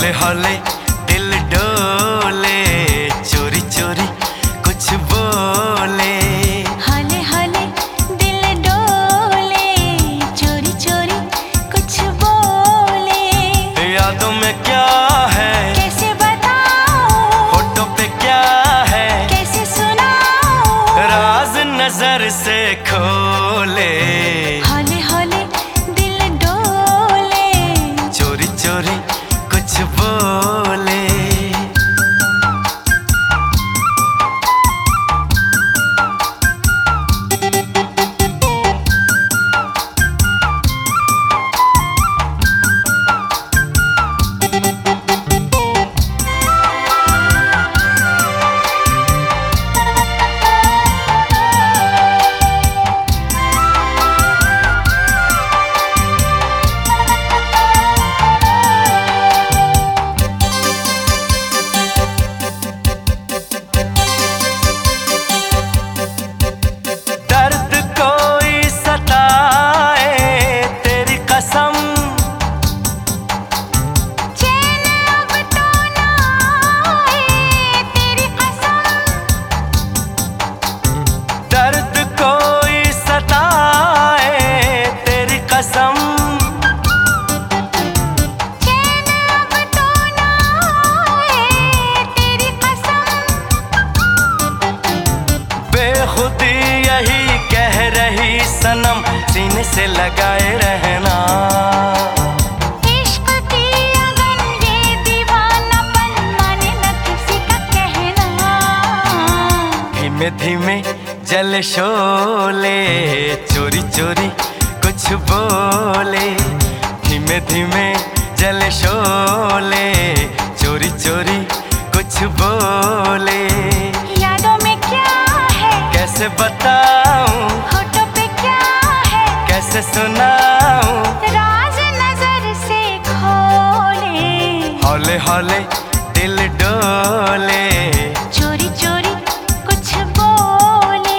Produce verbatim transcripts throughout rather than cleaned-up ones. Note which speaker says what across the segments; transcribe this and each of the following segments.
Speaker 1: हौले हौले दिल डोले, चोरी चोरी कुछ बोले।
Speaker 2: हौले हौले दिल डोले, चोरी चोरी कुछ बोले।
Speaker 1: यादों में क्या है
Speaker 2: कैसे बताऊं,
Speaker 1: होठों पे क्या है
Speaker 2: कैसे सुनाऊं,
Speaker 1: राज नजर से खोले।
Speaker 2: हौले हौले दिल डोले,
Speaker 1: चोरी चोरी कुछ बोले। खुदी यही कह रही सनम, सीने से लगाए रहना।
Speaker 2: इश्क की अगन ये दीवानापन, माने न किसी का कहना।
Speaker 1: धीमे धीमे जले शोले, चोरी चोरी कुछ बोले। धीमे धीमे जले शोले, चोरी चोरी कुछ बोले।
Speaker 2: यादों में क्या है
Speaker 1: कैसे बताऊं,
Speaker 2: होठों पे क्या है
Speaker 1: कैसे सुनाऊं,
Speaker 2: राज नजर से खोले।
Speaker 1: हौले हौले दिल डोले,
Speaker 2: चोरी चोरी कुछ बोले।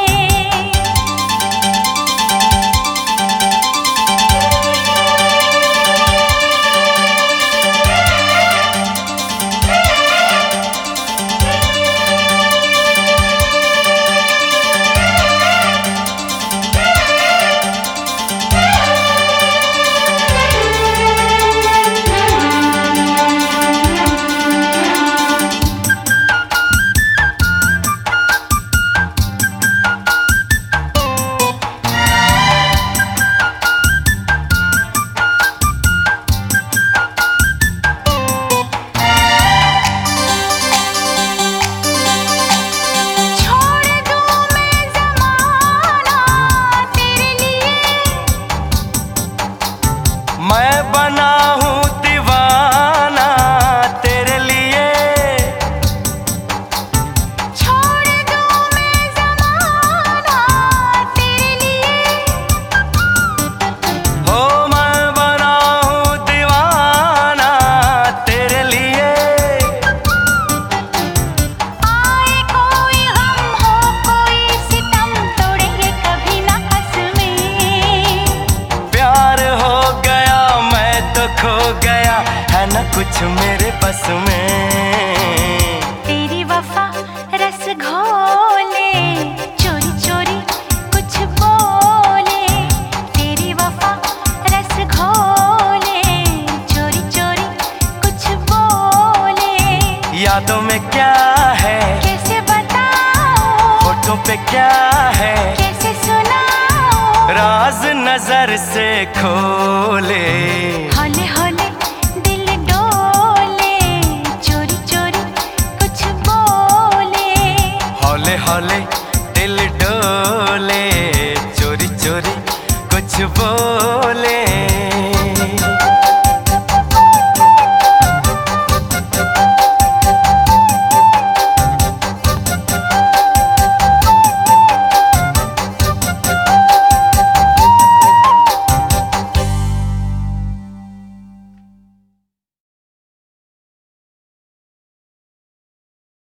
Speaker 1: मैं बना हूँ दीवाना तेरे लिए,
Speaker 2: छोड़ दूं मैं ज़माना तेरे लिए।
Speaker 1: हो मैं बना हूँ दीवाना तेरे लिए।
Speaker 2: आए कोई गम हो कोई सितम, तोड़ेंगे कभी ना कसमें।
Speaker 1: प्यार हो गया मैं तो खो गया, है न कुछ मेरे बस में।
Speaker 2: तेरी वफा रस घोले, चोरी चोरी कुछ बोले। तेरी वफा रस घोले, चोरी चोरी कुछ बोले।
Speaker 1: यादों में क्या है
Speaker 2: कैसे बताऊं,
Speaker 1: होठों पे क्या है
Speaker 2: कैसे सुनाऊं,
Speaker 1: राज नजर से खोले।
Speaker 2: हौले हौले दिल डोले, चोरी चोरी कुछ बोले।
Speaker 1: हौले हौले दिल डोले, चोरी चोरी कुछ बोले।